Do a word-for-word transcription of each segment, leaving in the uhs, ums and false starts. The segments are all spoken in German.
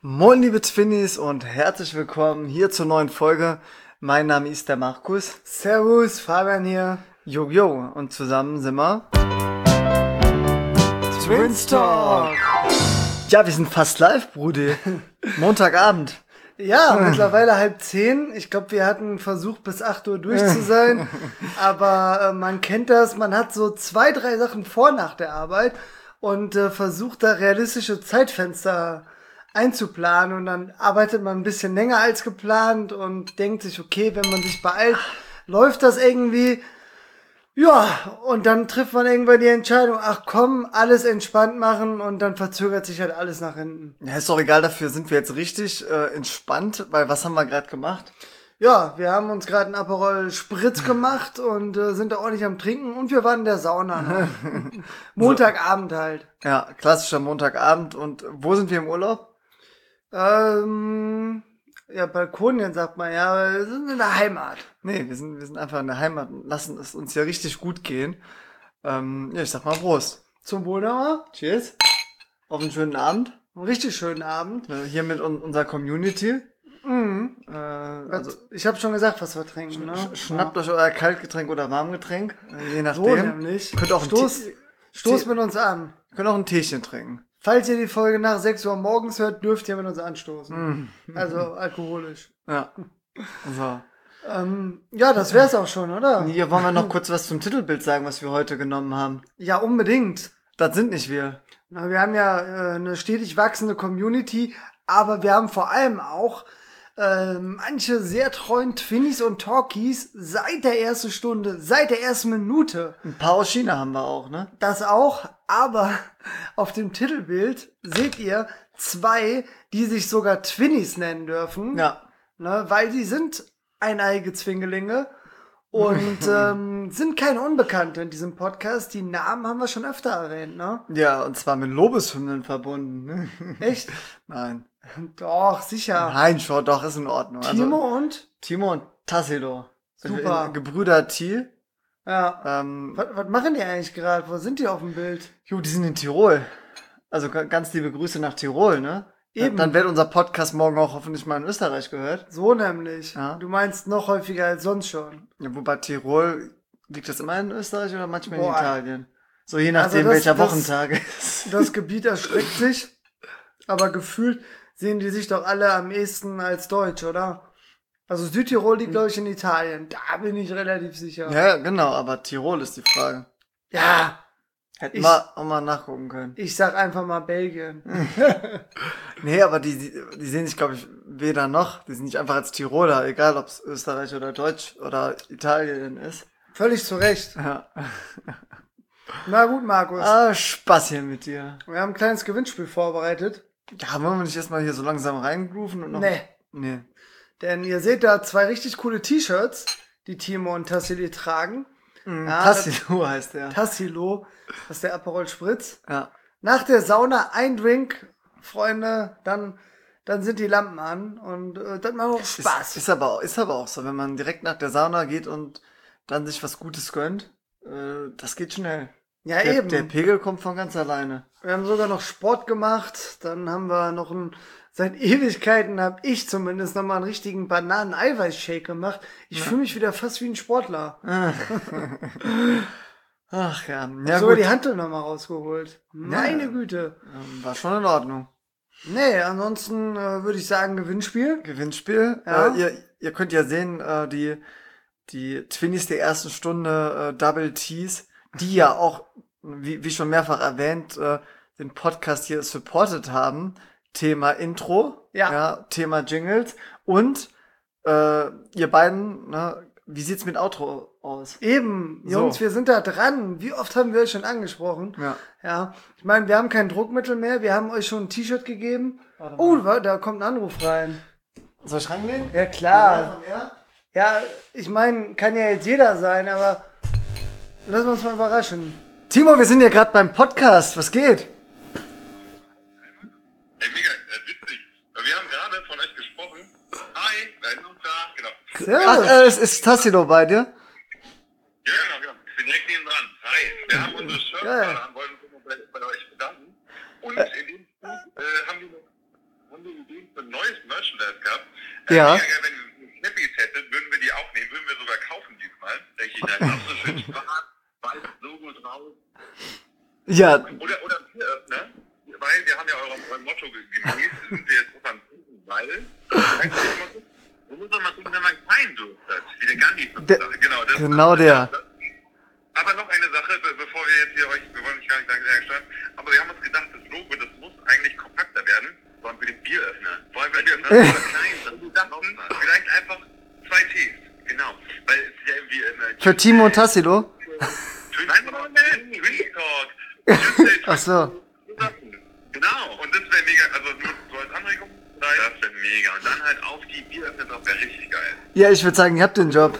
Moin liebe Twinnies und herzlich willkommen hier zur neuen Folge. Mein Name ist der Markus. Servus, Fabian hier. Jo, jo, und zusammen sind wir Twins Talk. Ja, wir sind fast live, Brudi. Montagabend. Ja, mittlerweile halb zehn. Ich glaube, wir hatten versucht, bis acht Uhr durch zu sein. Aber äh, man kennt das, man hat so zwei, drei Sachen vor nach der Arbeit und äh, versucht da realistische Zeitfenster einzuplanen. Und dann arbeitet man ein bisschen länger als geplant und denkt sich, okay, wenn man sich beeilt, läuft das irgendwie. Ja, und dann trifft man irgendwann die Entscheidung, ach komm, alles entspannt machen und dann verzögert sich halt alles nach hinten. Ja, ist doch egal, dafür sind wir jetzt richtig äh, entspannt, weil was haben wir gerade gemacht? Ja, wir haben uns gerade einen Aperol Spritz gemacht und äh, sind da ordentlich am Trinken und wir waren in der Sauna. Ne? Montagabend halt. Ja, klassischer Montagabend. Und wo sind wir im Urlaub? Ähm, ja, Balkonien sagt man ja, aber wir sind in der Heimat. Nee, wir sind, wir sind einfach in der Heimat und lassen es uns ja richtig gut gehen. Ähm, ja, ich sag mal Prost. Zum Wohl nochmal. Cheers. Auf einen schönen Abend. Einen richtig schönen Abend. Äh, Hier mit un unserer Community. Mhm. Äh, also Ich habe schon gesagt, was wir trinken. Ne? sch schnappt euch euer Kaltgetränk oder Warmgetränk, äh, je nachdem. So nämlich. Könnt auch ein Stoß, Tee- Stoß Tee- mit uns an. Könnt auch ein Teechen trinken. Falls ihr die Folge nach sechs Uhr morgens hört, dürft ihr mit uns anstoßen. Also alkoholisch. Ja. So. Ähm, ja, das wär's auch schon, oder? Hier wollen wir noch kurz was zum Titelbild sagen, was wir heute genommen haben. Ja, unbedingt. Das sind nicht wir. Na, wir haben ja äh, eine stetig wachsende Community, aber wir haben vor allem auch äh, manche sehr treuen Twinnies und Talkies seit der ersten Stunde, seit der ersten Minute. Ein paar aus China haben wir auch, ne? Das auch, aber auf dem Titelbild seht ihr zwei, die sich sogar Twinnies nennen dürfen. Ja. Ne, weil sie sind eineige Zwingelinge und ähm, sind keine Unbekannte in diesem Podcast. Die Namen haben wir schon öfter erwähnt, ne? Ja, und zwar mit Lobeshymnen verbunden. Ne? Echt? Nein. Doch, sicher. Nein, schon, doch, ist in Ordnung. Timo Also, und? Timo und Tassilo. Super. Gebrüder T. Ja. Ähm, Was, was machen die eigentlich gerade? Wo sind die auf dem Bild? jo, die sind in Tirol. Also ga- ganz liebe Grüße nach Tirol, ne? Eben. Dann wird unser Podcast morgen auch hoffentlich mal in Österreich gehört. So nämlich. Ja. Du meinst noch häufiger als sonst schon. Ja, wobei Tirol, liegt das immer in Österreich oder manchmal Boah. in Italien? So je nachdem, Also das- welcher das- Wochentag ist. Das Gebiet erstreckt sich, aber gefühlt sehen die sich doch alle am ehesten als deutsch, oder? Also Südtirol liegt, glaube ich, in Italien. Da bin ich relativ sicher. Ja, genau, aber Tirol ist die Frage. Ja, Hätten Ich- wir auch mal nachgucken können. ich sag einfach mal Belgien. Nee, aber die, die, die sehen sich, glaube ich, weder noch. Die sind nicht einfach als Tiroler, egal ob es Österreich oder Deutsch oder Italien ist. Völlig zu Recht. Ja. Na gut, Markus. Ah, Spaß hier mit dir. Wir haben ein kleines Gewinnspiel vorbereitet. Ja, wollen wir nicht erstmal hier so langsam reingrooven und noch. Nee. Nee. Denn ihr seht da zwei richtig coole T-Shirts, die Timo und Tassili tragen. Mhm, Ja, Tassilo heißt der. Tassilo, das ist der Aperol Spritz. Ja. Nach der Sauna ein Drink, Freunde, dann, dann sind die Lampen an und äh, das macht auch Spaß. Ist, ist, aber, auch- ist aber auch so, wenn man direkt nach der Sauna geht und dann sich was Gutes gönnt, äh, das geht schnell. ja, Der, eben. der Pegel kommt von ganz alleine. Wir haben sogar noch Sport gemacht. Dann haben wir noch ein, seit Ewigkeiten habe ich zumindest noch mal einen richtigen Bananen-Eiweiß-Shake gemacht. Ich fühle mich wieder fast wie ein Sportler. Ach ja, Ja, ja sogar gut. die Hantel noch mal rausgeholt. Meine Güte. Ähm, War schon in Ordnung. Nee, ansonsten äh, würde ich sagen Gewinnspiel. Gewinnspiel. Ja. Äh, ihr, ihr könnt ja sehen, äh, die, die Twinnies der ersten Stunde, äh, Double T's, die ja auch, wie, wie schon mehrfach erwähnt, äh, den Podcast hier supported haben. Thema Intro, Ja. Thema Jingles und äh, ihr beiden, ne, wie sieht's mit Outro aus? Eben, So. Jungs, wir sind da dran. Wie oft haben wir euch schon angesprochen? Ja. Ja, ich meine, wir haben kein Druckmittel mehr. Wir haben euch schon ein T-Shirt gegeben. Warte mal. Oh, wa- da kommt ein Anruf rein. Soll ich rangehen? Ja, klar. Von er? Ja, ich meine, kann ja jetzt jeder sein, aber lassen wir uns mal überraschen. Timo, wir sind ja gerade beim Podcast. Was geht? Ey, mega, äh, witzig. Wir haben gerade von euch gesprochen. Hi, wer ist uns da? Genau. Ach, Servus. äh, es ist Tassilo bei dir. Ja, genau, genau. Ich bin direkt neben dran. Hi, wir haben unsere Shirts Geil. gerade an, wollen uns bei, bei euch bedanken. Und in dem Zug äh, haben wir noch haben wir Ideen für ein neues Merchandise gehabt. Ja. Äh, wenn ihr Snappies hättet, würden wir die auch nehmen, würden wir sogar kaufen diesmal. Denke ich, dann auch so schön schwarz, weißes Logo drauf. Ja, Oder, oder ein Bieröffner, weil wir haben ja eurem, eurem Motto gemäß, sind wir jetzt beim Trinken, weil, wo muss man mal gucken, wenn man keinen Durst hat, wie der Gandhi von Der- sagt. Genau, das genau der. Aber noch eine Sache, be- bevor wir jetzt hier euch, wir wollen nicht gar nicht sagen, sehr stark, aber wir haben uns gedacht, das Logo, das muss eigentlich kompakter werden, vor allem für den Bieröffner. Vor allem, weil Bieröffner sind so klein sind. Wir dachten, vielleicht einfach zwei Tees, genau, weil es ist ja irgendwie immer... für Timo und Tassilo. Nein, Moment, Twin Talk. Tuesday, Ach so. Genau, und das wäre mega, also nur so als Anregung, das wäre mega. Und dann halt auf die Bieröffner drauf, wäre richtig geil. Ja, ich würde sagen, ihr habt den Job.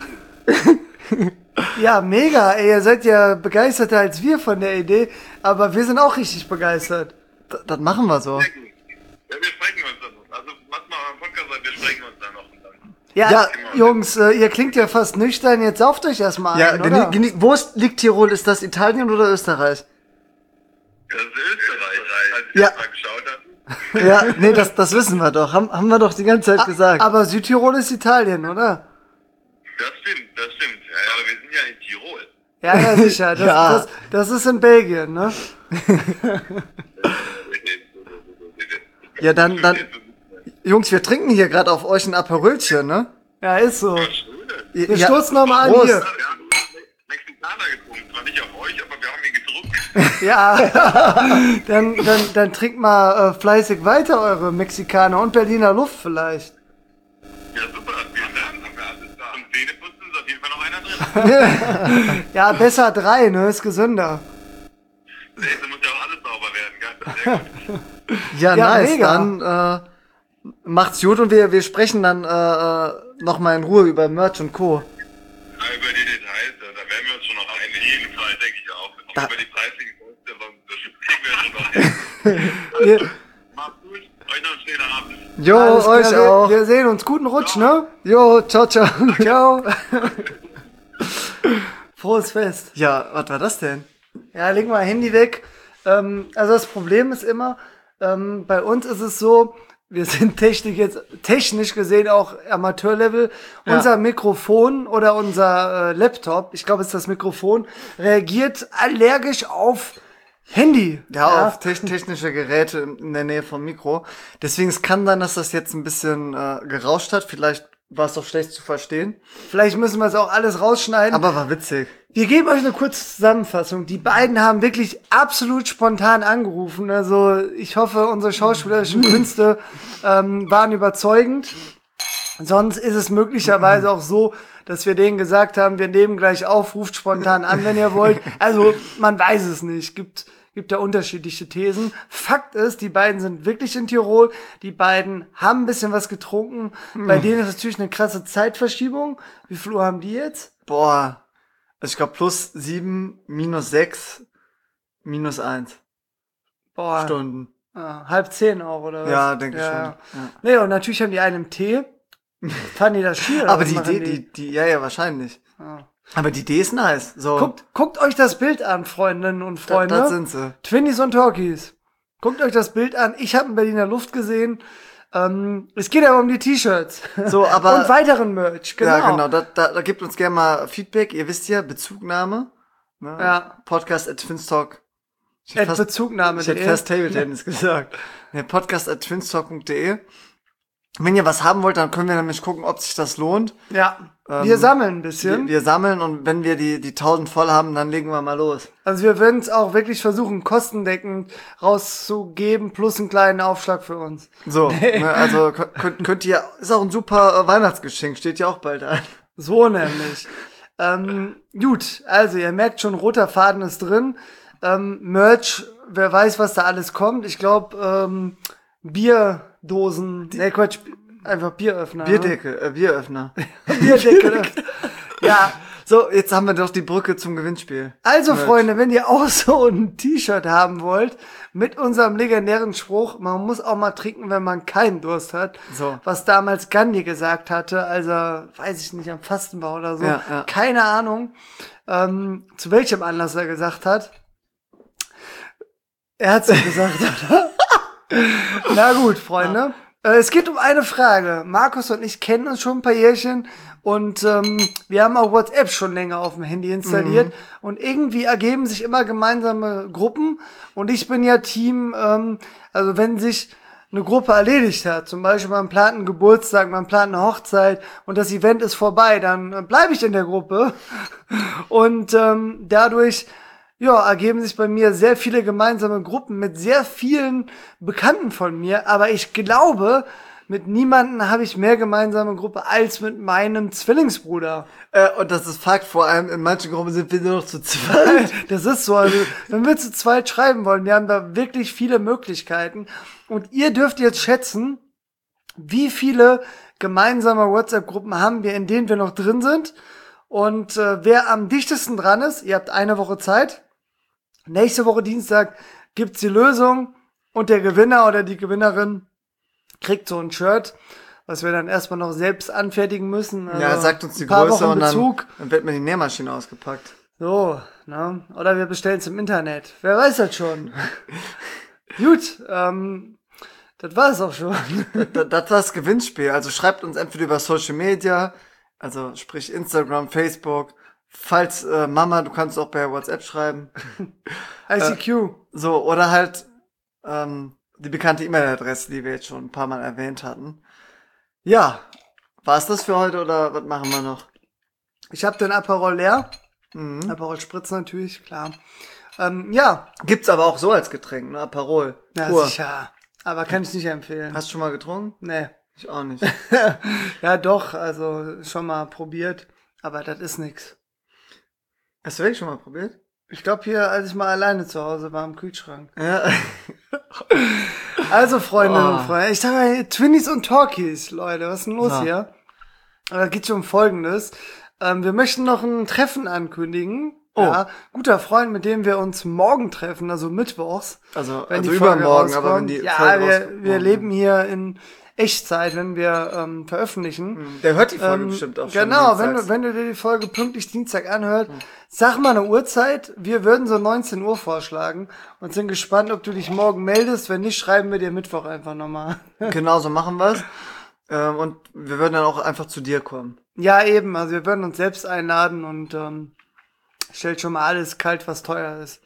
Ja, mega. Ey, ihr seid ja begeisterter als wir von der Idee, aber wir sind auch richtig begeistert. D- Das machen wir so. Sehr gut. Ja, wir sprechen uns dann noch. Also, macht mal euren Podcast an, wir sprechen uns dann noch. Und dann. Ja, Ja. Jungs, äh, ihr klingt ja fast nüchtern. Jetzt sauft euch erstmal Ja, ein, geni oder? geni wo ist, liegt Tirol? Ist das Italien oder Österreich? Das ist Österreich, als Ja. ich mal geschaut habe. Ja, nee, das, das wissen wir doch. Haben, haben wir doch die ganze Zeit gesagt. Aber Südtirol ist Italien, oder? Das stimmt, das stimmt. Ja, ja, aber wir sind ja in Tirol. Ja, ja, sicher. Das, Ja. das, das ist in Belgien, ne? Ja, dann, dann, Jungs, wir trinken hier gerade auf euch ein Aperölchen, ne? Ja, ist so. Wir Wir stoßen nochmal an Prost. hier. Wir haben Mexikaner getrunken, zwar nicht auf euch, aber wir haben ihn getrunken. Ja, dann, dann, dann trinkt mal äh, fleißig weiter eure Mexikaner und Berliner Luft vielleicht. Ja, super, vielen Dank. Haben wir alles da. Zum Zähneputzen ist auf jeden Fall noch einer drin. Ja, besser drei, ne? Ist gesünder. Nee, da muss ja auch alles sauber werden, gell? Sehr gut. Ja, Ja, nice. mega. Dann äh, macht's gut und wir, wir sprechen dann äh, äh, nochmal in Ruhe über Merch und Co. Ja, über die Details, da da werden wir uns schon noch ein. In jedem Fall, denke ich auch. Auch Da- über die preislichen Kosten, das kriegen wir schon noch hin. Wir, Macht's gut, euch noch einen schönen Abend. Jo, alles euch klar, auch. wir, wir sehen uns. Guten Rutsch, ne? Jo, ciao, ciao. Ciao. Frohes Fest. Ja, was war das denn? Ja, leg mal Handy weg. Ähm, also das Problem ist immer, ähm, bei uns ist es so, wir sind technisch jetzt technisch gesehen auch Amateurlevel. Ja. Unser Mikrofon oder unser äh, Laptop, ich glaube es ist das Mikrofon, reagiert allergisch auf Handy. Ja, auf te technische Geräte in in der Nähe vom Mikro. Deswegen es kann sein, dass das jetzt ein bisschen äh, gerauscht hat. Vielleicht war es doch schlecht zu verstehen. Vielleicht müssen wir es auch alles rausschneiden. Aber war witzig. Wir geben euch eine kurze Zusammenfassung. Die beiden haben wirklich absolut spontan angerufen. Also ich hoffe, unsere schauspielerischen Künste ähm, waren überzeugend. Sonst ist es möglicherweise auch so, dass wir denen gesagt haben, wir nehmen gleich auf, ruft spontan an, wenn ihr wollt. Also man weiß es nicht. Gibt gibt da unterschiedliche Thesen. Fakt ist, die beiden sind wirklich in Tirol. Die beiden haben ein bisschen was getrunken. Bei denen ist natürlich eine krasse Zeitverschiebung. Wie viel Uhr haben die jetzt? Boah. Also ich glaube plus sieben, minus sechs, minus eins Boah. Stunden. Ah, halb zehn auch, oder was? Ja, denke ich ja, schon. Ja. Ja. Nee, und natürlich haben die einen im Tee. Fanden die das schier? Aber die Idee, die, die, ja, ja, wahrscheinlich. Ah. Aber die Idee ist nice. So. Guckt, guckt euch das Bild an, Freundinnen und da, Freunde. das sind sie. Twinnies und Talkies. Guckt euch das Bild an. Ich habe in Berliner Luft gesehen. Ähm, es geht aber um die T-Shirts. So, aber- und weiteren Merch, genau. Ja, genau. Da, da, da gibt uns gerne mal Feedback. Ihr wisst ja, Bezugnahme. Ne? Ja. Podcast at Twinstalk. Ich At hätte fast, Bezugnahme. ich hätte fast Table Tennis gesagt. Ne, Podcast at twinstalk punkt de. Wenn ihr was haben wollt, dann können wir nämlich gucken, ob sich das lohnt. Ja. Ähm, Wir sammeln ein bisschen. Wir, wir sammeln und wenn wir die, die tausend voll haben, dann legen wir mal los. Also wir werden es auch wirklich versuchen, kostendeckend rauszugeben, plus einen kleinen Aufschlag für uns. So, ne, also könnt, könnt ihr, ist auch ein super äh, Weihnachtsgeschenk, steht ja auch bald an. So nämlich. ähm, gut, also ihr merkt schon, roter Faden ist drin. Ähm, Merch, wer weiß, was da alles kommt. Ich glaube, ähm, Bierdosen, ne Quatsch, einfach Bieröffner. Bierdeckel, äh, Bieröffner. Ne? Bierdeckel. Ja, So, jetzt haben wir doch die Brücke zum Gewinnspiel. also Merch. Freunde, wenn ihr auch so ein T-Shirt haben wollt, mit unserem legendären Spruch, man muss auch mal trinken, wenn man keinen Durst hat. So. Was damals Gandhi gesagt hatte, also, weiß ich nicht, am Fastenbau oder so. Ja, ja. Keine Ahnung, ähm, zu welchem Anlass er gesagt hat. Er hat es gesagt, oder? Na gut, Freunde. Ja. Äh, es geht um eine Frage. Markus und ich kennen uns schon ein paar Jährchen und ähm, wir haben auch WhatsApp schon länger auf dem Handy installiert. Mhm. Und irgendwie ergeben sich immer gemeinsame Gruppen. Und ich bin ja Team, ähm, also wenn sich eine Gruppe erledigt hat, zum Beispiel man plant einen Geburtstag, man plant eine Hochzeit und das Event ist vorbei, dann bleibe ich in der Gruppe. Und ähm, dadurch ja, ergeben sich bei mir sehr viele gemeinsame Gruppen mit sehr vielen Bekannten von mir, aber ich glaube, mit niemandem habe ich mehr gemeinsame Gruppe als mit meinem Zwillingsbruder. Äh, und das ist Fakt, vor allem in manchen Gruppen sind wir nur noch zu zweit. Das ist so, also wenn wir zu zweit schreiben wollen, wir haben da wirklich viele Möglichkeiten und ihr dürft jetzt schätzen, wie viele gemeinsame WhatsApp-Gruppen haben wir, in denen wir noch drin sind und äh, wer am dichtesten dran ist, ihr habt eine Woche Zeit. Nächste Woche Dienstag gibt's die Lösung und der Gewinner oder die Gewinnerin kriegt so ein Shirt, was wir dann erstmal noch selbst anfertigen müssen. Also ja, sagt uns die Größe und dann, dann wird mir die Nähmaschine ausgepackt. So, ne? Oder wir bestellen es im Internet. Wer weiß das schon. Gut, ähm, das war's auch schon. das, das war das Gewinnspiel. Also schreibt uns entweder über Social Media, also sprich Instagram, Facebook. Falls, äh, Mama, du kannst auch bei WhatsApp schreiben. I C Q. Äh, so, oder halt ähm, die bekannte E-Mail-Adresse, die wir jetzt schon ein paar Mal erwähnt hatten. Ja, war's das für heute oder was machen wir noch? Ich habe den Aperol leer. Mhm. Aperol Spritz natürlich, klar. Ähm, ja. Gibt's aber auch so als Getränk, ne? Aperol. Ja, pur. Sicher. Aber kann ich nicht empfehlen. Hast du schon mal getrunken? Nee. Ich auch nicht. Ja, doch, also schon mal probiert. Aber das ist nix. Hast du wirklich schon mal probiert? Ich glaube hier, als ich mal alleine zu Hause war im Kühlschrank. Ja. Also, Freundinnen und oh. Freunde, ich sage mal, Twinnies und Talkies, Leute, was ist denn los ja. hier? Da geht es um Folgendes. Ähm, wir möchten noch ein Treffen ankündigen. Oh. Ja, guter Freund, mit dem wir uns morgen treffen, also mittwochs. Also, wenn also die übermorgen, Folge aber wenn die Ja, Folge wir, wir leben hier in Echtzeit, wenn wir ähm, veröffentlichen. Der hört die Folge ähm, bestimmt auch schon. Genau, wenn du, wenn du dir die Folge pünktlich Dienstag anhört, hm. sag mal eine Uhrzeit. Wir würden so neunzehn Uhr vorschlagen und sind gespannt, ob du dich morgen meldest. Wenn nicht, schreiben wir dir Mittwoch einfach nochmal. Genau, so machen wir's. Ähm, und wir würden dann auch einfach zu dir kommen. Ja, eben. Also wir würden uns selbst einladen und ähm, stellt schon mal alles kalt, was teuer ist.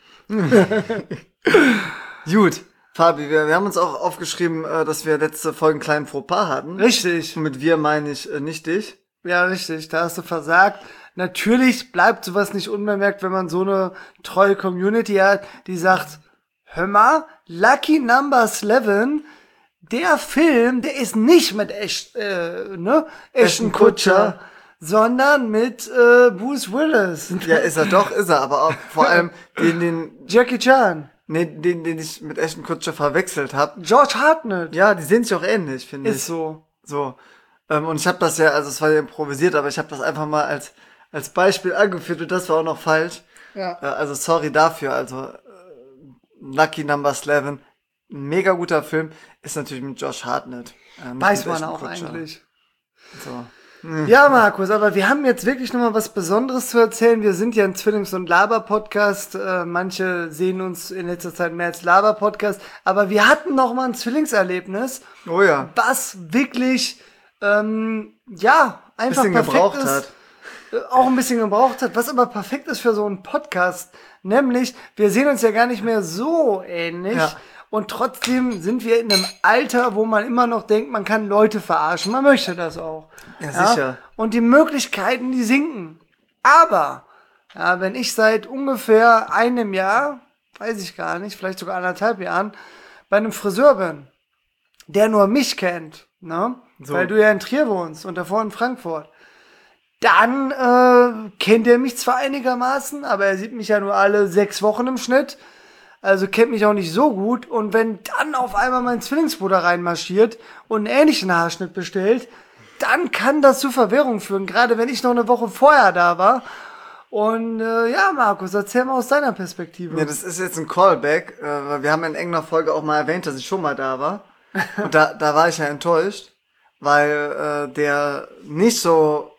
Gut. Fabi, wir, wir haben uns auch aufgeschrieben, äh, dass wir letzte Folge einen kleinen Fauxpas hatten. Richtig. Und mit wir meine ich äh, nicht dich. Ja, richtig. Da hast du versagt. Natürlich bleibt sowas nicht unbemerkt, wenn man so eine treue Community hat, die sagt, hör mal, Lucky Number Eleven, der Film, der ist nicht mit echt, äh, ne, Ashton Kutcher, sondern mit äh, Bruce Willis. Ja, ist er doch, ist er, aber auch vor allem den, den Jackie Chan. Nee, den, den ich mit Ashton Kutcher verwechselt habe. George Hartnett. Ja, die sehen sich auch ähnlich, finde ich. Ist so. So. Ähm, und ich habe das ja, also es war ja improvisiert, aber ich habe das einfach mal als als Beispiel angeführt und das war auch noch falsch. Ja. Äh, also sorry dafür. Also äh, Lucky Number Eleven, ein mega guter Film, ist natürlich mit George Hartnett. Äh, Weiß man auch Kutcher. Eigentlich. So. Ja, Markus, aber wir haben jetzt wirklich nochmal was Besonderes zu erzählen. Wir sind ja ein Zwillings- und Laber-Podcast. Äh, manche sehen uns in letzter Zeit mehr als Laber-Podcast. Aber wir hatten nochmal ein Zwillingserlebnis. Oh ja. Was wirklich, ähm, ja, einfach bisschen perfekt gebraucht ist. Hat. Äh, auch ein bisschen gebraucht hat. Was aber perfekt ist für so einen Podcast. Nämlich, wir sehen uns ja gar nicht mehr so ähnlich. Ja. Und trotzdem sind wir in einem Alter, wo man immer noch denkt, man kann Leute verarschen. Man möchte das auch. Ja, ja? Sicher. Und die Möglichkeiten, die sinken. Aber, ja, wenn ich seit ungefähr einem Jahr, weiß ich gar nicht, vielleicht sogar anderthalb Jahren, bei einem Friseur bin, der nur mich kennt, ne? So. Weil du ja in Trier wohnst und davor in Frankfurt, dann äh, kennt er mich zwar einigermaßen, aber er sieht mich ja nur alle sechs Wochen im Schnitt. Also kennt mich auch nicht so gut. Und wenn dann auf einmal mein Zwillingsbruder reinmarschiert und einen ähnlichen Haarschnitt bestellt, dann kann das zu Verwirrung führen. Gerade wenn ich noch eine Woche vorher da war. Und äh, ja, Markus, erzähl mal aus deiner Perspektive. Ja, das ist jetzt ein Callback. Äh, weil wir haben in irgendeiner Folge auch mal erwähnt, dass ich schon mal da war. Und da, da war ich ja enttäuscht, weil äh, der nicht so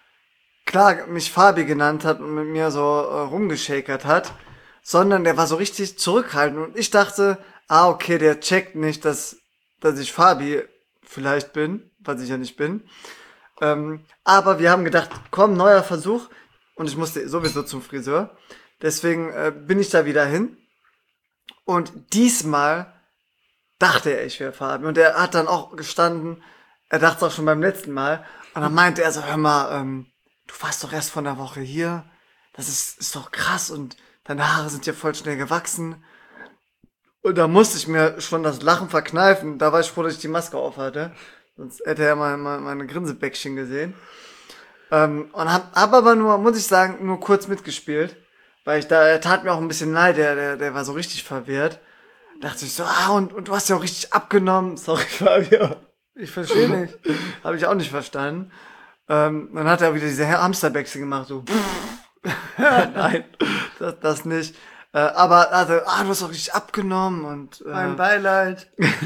klar mich Fabi genannt hat und mit mir so äh, rumgeschakert hat, sondern der war so richtig zurückhaltend und ich dachte, ah, okay, der checkt nicht, dass, dass ich Fabi vielleicht bin, was ich ja nicht bin. Ähm, aber wir haben gedacht, komm, neuer Versuch. Und ich musste sowieso zum Friseur. Deswegen äh, bin ich da wieder hin. Und diesmal dachte er, ich wäre Fabi. Und er hat dann auch gestanden, er dachte es auch schon beim letzten Mal. Und dann meinte er so, hör mal, ähm, du warst doch erst vor einer Woche hier. Das ist, ist doch krass und deine Haare sind ja voll schnell gewachsen. Und da musste ich mir schon das Lachen verkneifen. Da war ich froh, dass ich die Maske auf hatte. Sonst hätte er mal, mal meine Grinsebäckchen gesehen. Ähm, und hab, hab aber nur, muss ich sagen, nur kurz mitgespielt. Weil ich da, er tat mir auch ein bisschen leid, der, der, der war so richtig verwirrt. Dachte ich so, ah, und, und du hast ja auch richtig abgenommen. Sorry, Fabio. Ich verstehe nicht. Habe ich auch nicht verstanden. Ähm, dann hat er wieder diese Hamsterbäckchen gemacht, so. Nein, das, das nicht. Äh, aber also, ah, du hast auch richtig abgenommen und äh, Mein Beileid.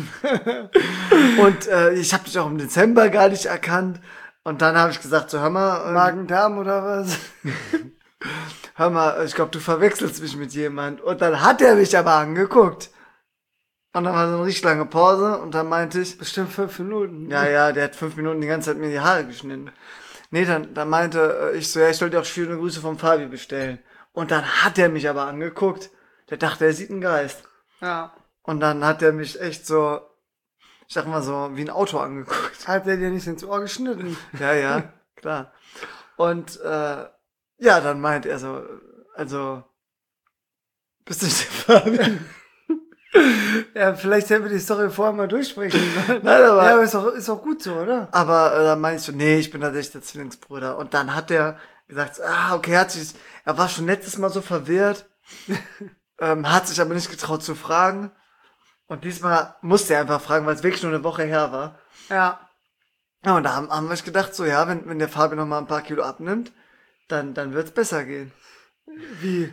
und äh, ich habe dich auch im Dezember gar nicht erkannt. Und dann habe ich gesagt, so hör mal, ähm, Magen-Darm oder was? hör mal, ich glaube, du verwechselst mich mit jemand. Und dann hat er mich aber angeguckt. Und dann war so eine richtig lange Pause und dann meinte ich, Bestimmt fünf Minuten. ja, ja, der hat fünf Minuten die ganze Zeit mir die Haare geschnitten. Nee, dann, dann meinte ich so, ja, ich soll dir auch schöne Grüße vom Fabi bestellen. Und dann hat er mich aber angeguckt. Der dachte, er sieht einen Geist. Ja. Und dann hat er mich echt so, ich sag mal so, wie ein Auto angeguckt. Hat er dir nicht ins Ohr geschnitten? Ja, ja, klar. Und äh, ja, dann meint er so, also, bist du nicht der Fabi? Ja, vielleicht hätten wir die Story vorher mal durchsprechen sollen. Nein, aber, Ja, aber ist auch, ist auch gut so, oder? aber äh, dann meinte ich so, nee, ich bin tatsächlich der Zwillingsbruder. Und dann hat er gesagt, so, ah, okay, hat sich, er war schon letztes Mal so verwirrt, ähm, hat sich aber nicht getraut zu fragen. Und diesmal musste er einfach fragen, weil es wirklich nur eine Woche her war. Ja. Ja, und da haben, haben wir gedacht, so, ja, wenn, wenn der Fabi noch mal ein paar Kilo abnimmt, dann, dann wird's besser gehen. Wie?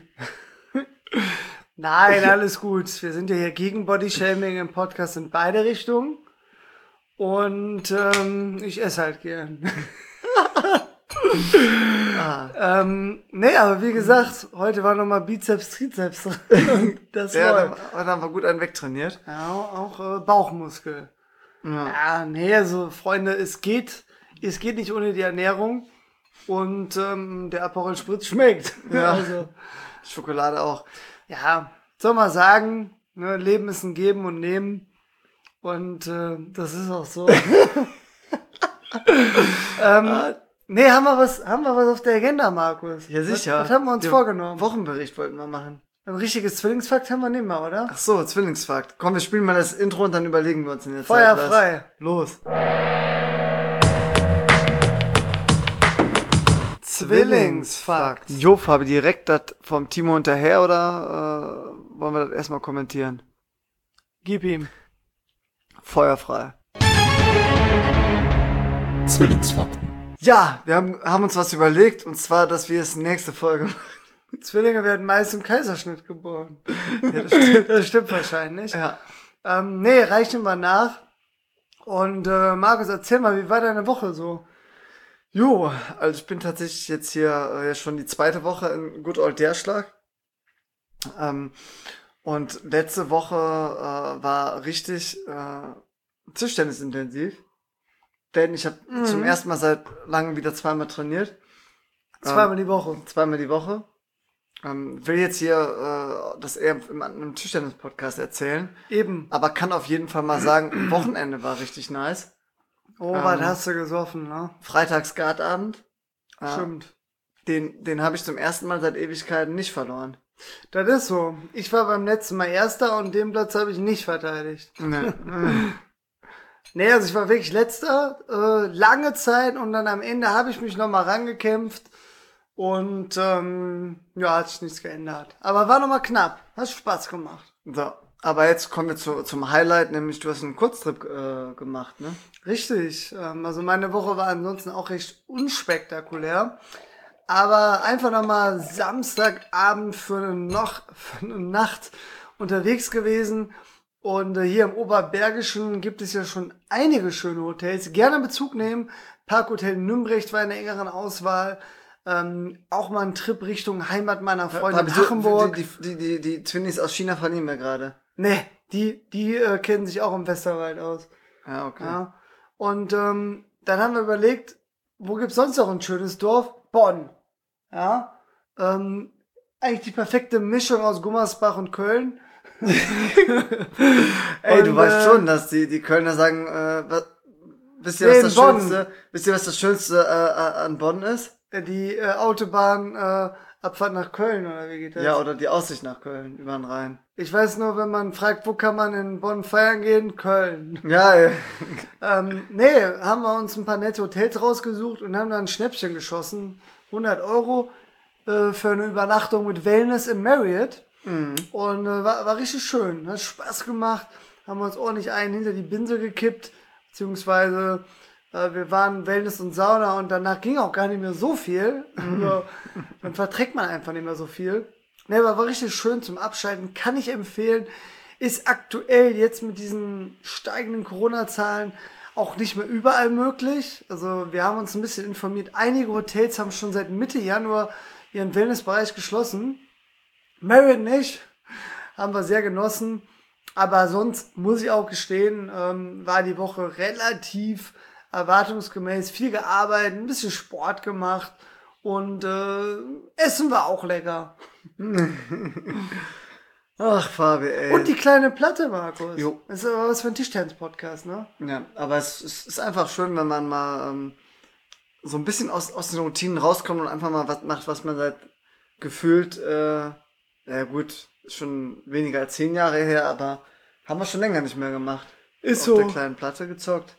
Nein, alles gut. Wir sind ja hier gegen Bodyshaming im Podcast in beide Richtungen. Und ähm, ich esse halt gern. Ah. ähm, nee, aber wie gesagt, heute war nochmal Bizeps, Trizeps drin. Das Ja, war dann, dann haben wir gut einen wegtrainiert. ja, auch äh, Bauchmuskel. Ja. Ja, nee, also Freunde, es geht, es geht nicht ohne die Ernährung. Und ähm, der Aperol Spritz schmeckt. Ja. Also, Schokolade auch. ja, soll man sagen, ne, Leben ist ein Geben und Nehmen. Und äh, das ist auch so. ähm, nee, haben wir was, haben wir was auf der Agenda, Markus? Ja, sicher. Was, was haben wir uns Den vorgenommen? Wochenbericht wollten wir machen. Ein richtiges Zwillingsfakt haben wir nicht mehr, oder? Ach so, Zwillingsfakt. Komm, wir spielen mal das Intro und dann überlegen wir uns in der Feuer Zeit was. frei. Los. Zwillingsfakt. Jo, Fabi, direkt das vom Timo hinterher oder äh, wollen wir das erstmal kommentieren? Gib ihm. Feuerfrei. Zwillingsfakten. Ja, wir haben, haben uns was überlegt und zwar, dass wir es nächste Folge machen. Zwillinge werden meist im Kaiserschnitt geboren. Ja, das stimmt, das stimmt wahrscheinlich. Ja. Ähm, nee, reichen wir nach. Und äh, Markus, erzähl mal, wie war deine Woche so? Jo, also ich bin tatsächlich jetzt hier äh, ja schon die zweite Woche in Good Old Derschlag. Ähm, und letzte Woche äh, war richtig äh, tischtennisintensiv. Denn ich habe Mhm. zum ersten Mal seit langem wieder zweimal trainiert. Zweimal die Woche. Zweimal die Woche. Ähm, will jetzt hier äh, das eher im, im Tischtennis-Podcast erzählen. Eben. Aber kann auf jeden Fall mal sagen, Wochenende war richtig nice. Oh, Ähm, was hast du gesoffen, ne? Freitags Skatabend. Äh, Stimmt. Den, den habe ich zum ersten Mal seit Ewigkeiten nicht verloren. Das ist so. Ich war beim letzten Mal Erster und den Platz habe ich nicht verteidigt. Nee. Nee, also ich war wirklich Letzter, äh, lange Zeit und dann am Ende habe ich mich nochmal rangekämpft und ähm, ja, hat sich nichts geändert. Aber war nochmal knapp. Hat Spaß gemacht. So, aber jetzt kommen wir zu, zum Highlight, nämlich du hast einen Kurztrip äh, gemacht, ne? Richtig. Ähm, also meine Woche war ansonsten auch recht unspektakulär. Aber einfach nochmal Samstagabend für eine, noch, für eine Nacht unterwegs gewesen. Und äh, hier im Oberbergischen gibt es ja schon einige schöne Hotels. Gerne Bezug nehmen. Parkhotel Nümbrecht war in der engeren Auswahl. Ähm, auch mal ein Trip Richtung Heimat meiner Freundin Aber so- Hachenburg. Die, die, die, die, die Twinnies aus China verlieren wir gerade. Nee, die, die äh, kennen sich auch im Westerwald aus. Ja, okay. Ja. Und ähm, dann haben wir überlegt, wo gibt's sonst noch ein schönes Dorf? Bonn. Ja. Ähm, eigentlich die perfekte Mischung aus Gummersbach und Köln. Ey, Und, du weißt äh, schon, dass die, die Kölner sagen, äh, was, wisst ihr, Nee, was das in Bonn. Schönste, wisst ihr, was das Schönste äh, an Bonn ist? Die äh, Autobahn äh, Abfahrt nach Köln, oder wie geht das? Ja, oder die Aussicht nach Köln, über den Rhein. Ich weiß nur, wenn man fragt, wo kann man in Bonn feiern gehen? Köln. Ja, ey. Ähm, nee, haben wir uns ein paar nette Hotels rausgesucht und haben dann ein Schnäppchen geschossen. hundert Euro äh, für eine Übernachtung mit Wellness im Marriott. Mhm. Und äh, war, war richtig schön. Hat Spaß gemacht. Haben uns ordentlich einen hinter die Binse gekippt. Beziehungsweise äh, wir waren Wellness und Sauna und danach ging auch gar nicht mehr so viel. Also, dann verträgt man einfach nicht mehr so viel. Nee, aber war richtig schön zum Abschalten. Kann ich empfehlen. Ist aktuell jetzt mit diesen steigenden Corona-Zahlen auch nicht mehr überall möglich. Also wir haben uns ein bisschen informiert. Einige Hotels haben schon seit Mitte Januar ihren Wellnessbereich geschlossen. Marriott nicht. Haben wir sehr genossen. Aber sonst muss ich auch gestehen, ähm, war die Woche relativ erwartungsgemäß. Viel gearbeitet, ein bisschen Sport gemacht. Und äh, Essen war auch lecker. Ach, Fabi, ey. Und die kleine Platte, Markus. Jo. Das ist aber was für ein Tischtennis-Podcast, ne? Ja, aber es, es ist einfach schön, wenn man mal ähm, so ein bisschen aus, aus den Routinen rauskommt und einfach mal was macht, was man seit gefühlt, äh, ja gut, ist schon weniger als zehn Jahre her, aber haben wir schon länger nicht mehr gemacht. Ist Auf so. der kleinen Platte gezockt.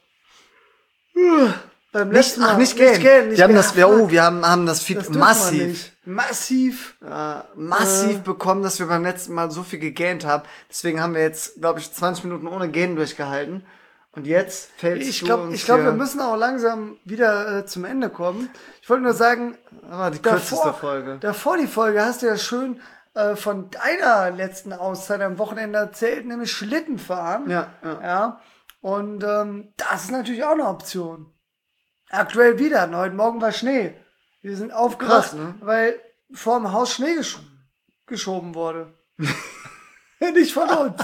Beim Nicht, letzten Mal. ach, nicht gehen. Nicht gehen, nicht wir haben gehen. das, wir, oh, wir haben, haben das Feed Das dürfen wir massiv, nicht. Massiv. äh, massiv Äh. bekommen, dass wir beim letzten Mal so viel gegähnt haben. Deswegen haben wir jetzt, glaube ich, zwanzig Minuten ohne Gähnen durchgehalten. Und jetzt fällt Ich du glaube, uns ich glaube, hier- wir müssen auch langsam wieder äh, zum Ende kommen. Ich wollte nur sagen, Aber die kürzeste davor, Folge. davor die Folge hast du ja schön äh, von deiner letzten Auszeit am Wochenende erzählt, nämlich Schlitten fahren. Ja, ja. Ja. Und ähm, das ist natürlich auch eine Option. Aktuell wieder. Heute Morgen war Schnee. Wir sind aufgewacht, Krass, ne? weil vor dem Haus Schnee gesch geschoben wurde. Nicht von uns.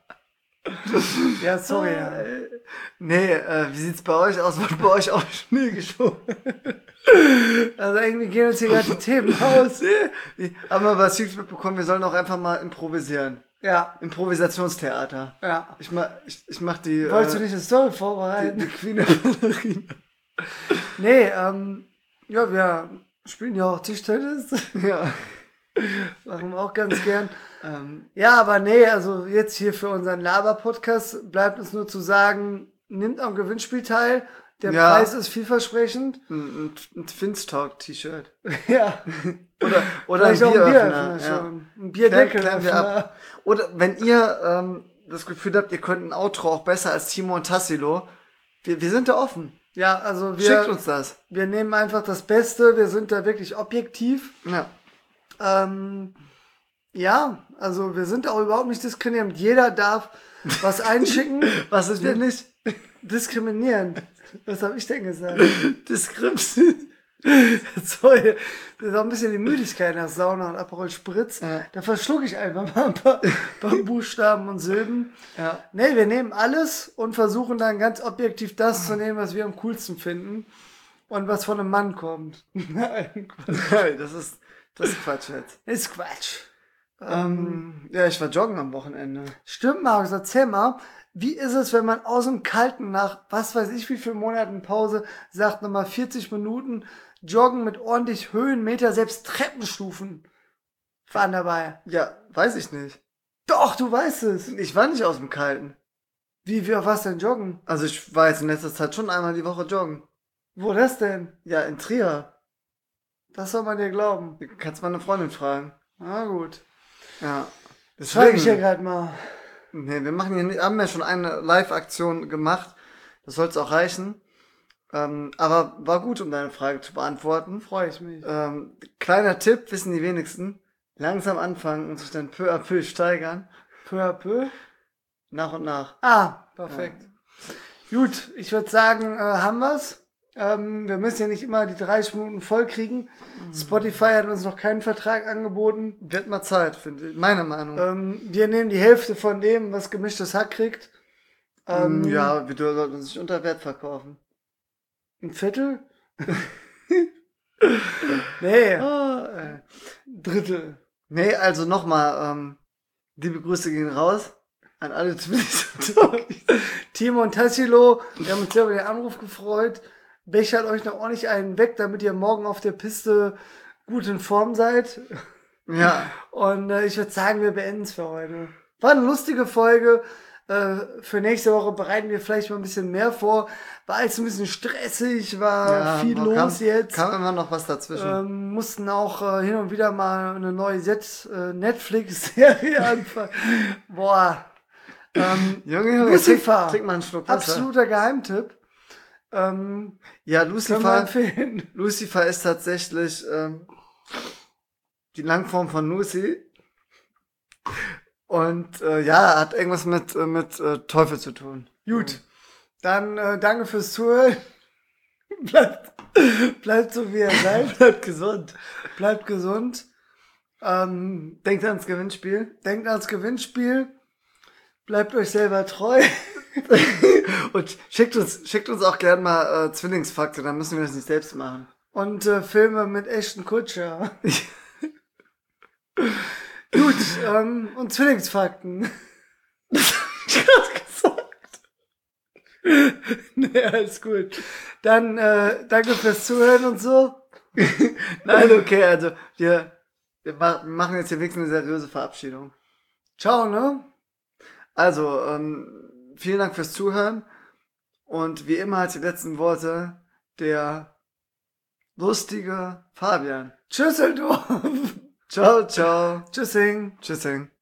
Ja, sorry. Ja. Nee, äh, wie sieht's bei euch aus? Wird bei euch auch Schnee geschoben? Also irgendwie gehen uns hier gerade die Themen aus. Nee, haben wir was Feedback mitbekommen, wir sollen auch einfach mal improvisieren. Ja, Improvisationstheater. ja. Ich mach, ich, ich mach die, Wolltest äh, du nicht eine Story die, vorbereiten? die Queen der Ballerina. Nee, ähm, ja, wir spielen ja auch Tischtennis. Ja. Machen wir auch ganz gern. Ähm, Ja, aber nee, also jetzt hier für unseren Laber-Podcast bleibt uns nur zu sagen, nimmt am Gewinnspiel teil. Der Ja. Preis ist vielversprechend. ein, ein, ein Twins-Talk-T-Shirt. Ja. Oder, oder ein Vielleicht auch ein Bieröffner. Bieröffner Ja. schon. Ein Bierdeckel. Klären wir ab. Oder wenn ihr ähm, das Gefühl habt, ihr könnt ein Outro auch besser als Timo und Tassilo, wir, wir sind da offen. Ja, also Schickt wir, uns das. wir nehmen einfach das Beste. Wir sind da wirklich objektiv. Ja. Ähm, ja, also wir sind auch überhaupt nicht diskriminierend. Jeder darf was einschicken. Was ist denn nicht? Diskriminierend. Was habe ich denn gesagt? Diskrims. Sorry, das ist auch ein bisschen die Müdigkeit nach Sauna und Aperol Spritz. Ja. Da verschlucke ich einfach mal ein paar, paar Buchstaben und Silben. Ja. Nee, wir nehmen alles und versuchen dann ganz objektiv das zu nehmen, was wir am coolsten finden und was von einem Mann kommt. Nein, Nein, das ist, das ist Quatsch jetzt. ist Quatsch. Ähm, ja, ich war joggen am Wochenende. Stimmt, Markus, erzähl mal, wie ist es, wenn man aus dem Kalten nach, was weiß ich, wie viel Monaten Pause, sagt nochmal vierzig Minuten joggen mit ordentlich Höhenmeter, selbst Treppenstufen fahren dabei. Ja, weiß ich nicht. Doch, du weißt es. Ich war nicht aus dem Kalten. Wie, wie, auf was denn joggen? Also ich war jetzt in letzter Zeit schon einmal die Woche joggen. Wo das denn? Ja, in Trier. Das soll man dir glauben. Du kannst meine Freundin fragen. Na gut. Ja. Das frage ich ja Deswegen. gerade mal. Nee, wir machen hier nicht, haben ja schon eine Live-Aktion gemacht. Das soll es auch reichen. Ähm, aber war gut, um deine Frage zu beantworten. Freue ich mich. Ähm, kleiner Tipp, wissen die wenigsten. Langsam anfangen und sich dann peu à peu steigern. Peu à peu. Nach und nach. Ah, perfekt. Gut, ich würde sagen, äh, haben wir's. Ähm, wir müssen ja nicht immer die dreißig Minuten voll kriegen. Spotify hat uns noch keinen Vertrag angeboten. Wird mal Zeit, finde ich. Meine Meinung. Ähm, wir nehmen die Hälfte von dem, was gemischtes Hack kriegt. Ähm, ja, wir sollten uns nicht unter Wert verkaufen. Ein Viertel? nee. Ah, äh. Drittel. Nee, also nochmal, ähm, liebe Grüße gehen raus an alle Twins. Timo und Tassilo, wir haben uns sehr über den Anruf gefreut. Bechert euch noch ordentlich einen weg, damit ihr morgen auf der Piste gut in Form seid. Ja. Und äh, ich würde sagen, wir beenden es für heute. War eine lustige Folge. Äh, für nächste Woche bereiten wir vielleicht mal ein bisschen mehr vor. War alles ein bisschen stressig, war ja, viel boah, los kam, jetzt. Kam immer noch was dazwischen. Ähm, mussten auch äh, hin und wieder mal eine neue Set, äh, Netflix-Serie anfangen. Boah. Ähm, Junge, Junge, Lucifer. trink, trink mal einen Schluck Wasser. Absoluter Geheimtipp. Ähm, Ja, können wir Lucifer, empfehlen. Lucifer ist tatsächlich ähm, die Langform von Lucy. Und äh, ja, hat irgendwas mit, äh, mit äh, Teufel zu tun. Gut. Dann äh, danke fürs Zuhören. bleibt, bleibt so wie ihr seid. Bleibt gesund. Bleibt gesund. Ähm, Denkt ans Gewinnspiel. denkt ans Gewinnspiel. Bleibt euch selber treu. Und schickt uns, schickt uns auch gern mal äh, Zwillingsfakte, dann müssen wir das nicht selbst machen. Und äh, Filme mit echten Kutscher. Gut, ähm, und Zwillingsfakten. Nee, alles gut. Dann äh, danke fürs Zuhören und so. Nein, okay, also wir, wir ma- machen jetzt hier wirklich eine seriöse Verabschiedung. Ciao, ne? Also, ähm, vielen Dank fürs Zuhören. Und wie immer als die letzten Worte der lustige Fabian. Tschüsseldorf. Ciao, ciao. Tschüssing. Tschüssing.